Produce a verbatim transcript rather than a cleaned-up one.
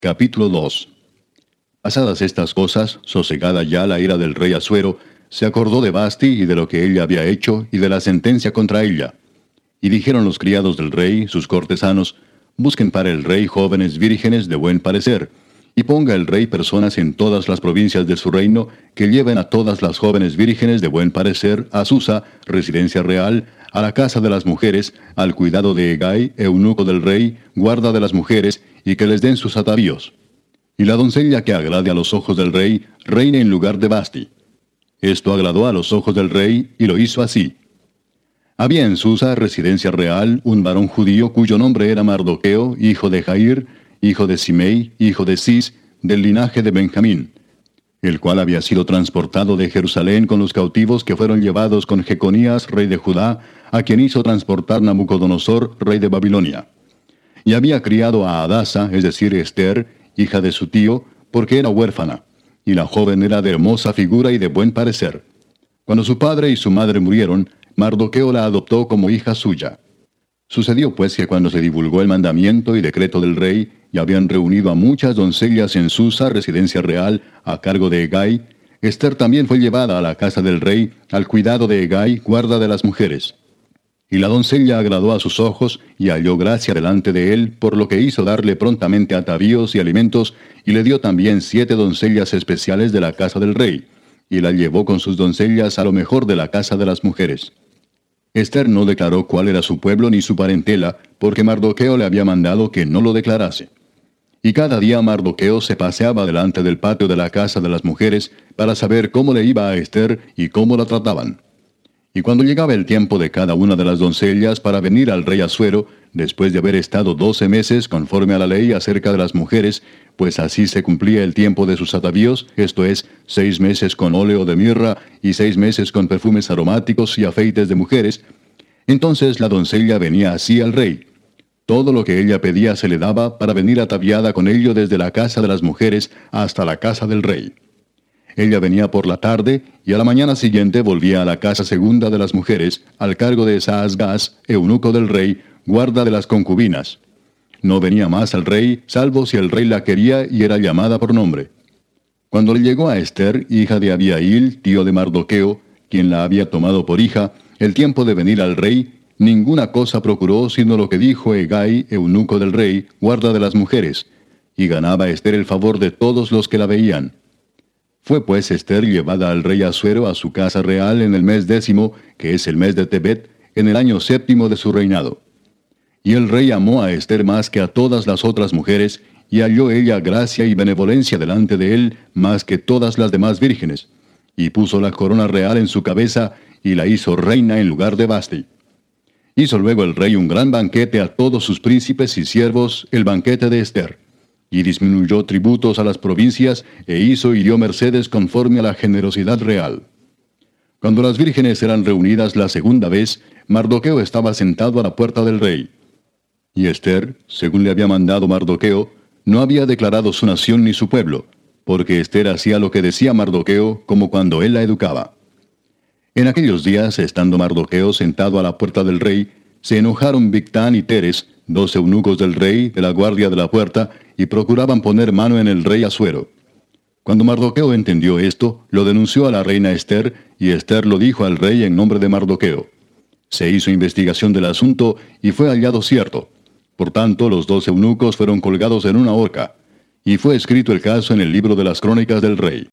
Capítulo dos. Pasadas estas cosas, sosegada ya la ira del rey Asuero, se acordó de Vasti y de lo que ella había hecho y de la sentencia contra ella. Y dijeron los criados del rey, sus cortesanos, busquen para el rey jóvenes vírgenes de buen parecer, y ponga el rey personas en todas las provincias de su reino que lleven a todas las jóvenes vírgenes de buen parecer a Susa, residencia real, a la casa de las mujeres, al cuidado de Hegai, eunuco del rey, guarda de las mujeres, y que les den sus atavíos. Y la doncella que agrade a los ojos del rey, reine en lugar de Vasti. Esto agradó a los ojos del rey, y lo hizo así. Había en Susa, residencia real, un varón judío cuyo nombre era Mardoqueo, hijo de Jair, hijo de Simei, hijo de Cis, del linaje de Benjamín, el cual había sido transportado de Jerusalén con los cautivos que fueron llevados con Jeconías, rey de Judá, a quien hizo transportar Nabucodonosor, rey de Babilonia. Y había criado a Hadasa, es decir, Esther, hija de su tío, porque era huérfana, y la joven era de hermosa figura y de buen parecer. Cuando su padre y su madre murieron, Mardoqueo la adoptó como hija suya. Sucedió pues que cuando se divulgó el mandamiento y decreto del rey, y habían reunido a muchas doncellas en Susa, residencia real, a cargo de Hegai, Esther también fue llevada a la casa del rey, al cuidado de Hegai, guarda de las mujeres. Y la doncella agradó a sus ojos, y halló gracia delante de él, por lo que hizo darle prontamente atavíos y alimentos, y le dio también siete doncellas especiales de la casa del rey, y la llevó con sus doncellas a lo mejor de la casa de las mujeres. Esther no declaró cuál era su pueblo ni su parentela, porque Mardoqueo le había mandado que no lo declarase. Y cada día Mardoqueo se paseaba delante del patio de la casa de las mujeres para saber cómo le iba a Esther y cómo la trataban. Y cuando llegaba el tiempo de cada una de las doncellas para venir al rey Asuero, después de haber estado doce meses conforme a la ley acerca de las mujeres, pues así se cumplía el tiempo de sus atavíos, esto es, seis meses con óleo de mirra y seis meses con perfumes aromáticos y afeites de mujeres, entonces la doncella venía así al rey. Todo lo que ella pedía se le daba para venir ataviada con ello desde la casa de las mujeres hasta la casa del rey. Ella venía por la tarde, y a la mañana siguiente volvía a la casa segunda de las mujeres, al cargo de Saasgaz, eunuco del rey, guarda de las concubinas. No venía más al rey, salvo si el rey la quería y era llamada por nombre. Cuando le llegó a Esther, hija de Abiail, tío de Mardoqueo, quien la había tomado por hija, el tiempo de venir al rey, ninguna cosa procuró sino lo que dijo Hegai, eunuco del rey, guarda de las mujeres, y ganaba Esther el favor de todos los que la veían. Fue pues Esther llevada al rey Asuero a su casa real en el mes décimo, que es el mes de Tebet, en el año séptimo de su reinado. Y el rey amó a Esther más que a todas las otras mujeres, y halló ella gracia y benevolencia delante de él más que todas las demás vírgenes, y puso la corona real en su cabeza, y la hizo reina en lugar de Vasti. Hizo luego el rey un gran banquete a todos sus príncipes y siervos, el banquete de Esther, y disminuyó tributos a las provincias, e hizo y dio mercedes conforme a la generosidad real. Cuando las vírgenes eran reunidas la segunda vez, Mardoqueo estaba sentado a la puerta del rey. Y Esther, según le había mandado Mardoqueo, no había declarado su nación ni su pueblo, porque Esther hacía lo que decía Mardoqueo, como cuando él la educaba. En aquellos días, estando Mardoqueo sentado a la puerta del rey, se enojaron Bigtán y Teres, dos eunucos del rey, de la guardia de la puerta, y procuraban poner mano en el rey Asuero. Cuando Mardoqueo entendió esto, lo denunció a la reina Esther, y Esther lo dijo al rey en nombre de Mardoqueo. Se hizo investigación del asunto, y fue hallado cierto. Por tanto, los dos eunucos fueron colgados en una horca, y fue escrito el caso en el libro de las crónicas del rey.